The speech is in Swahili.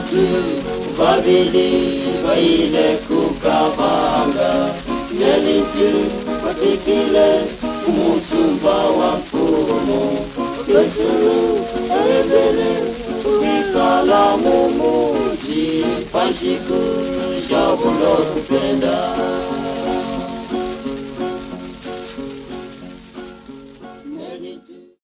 abantu babili baile kukabanga nelitu bafikile umusumba wa mfumo Yesu elebele kikala mumuzi pashiku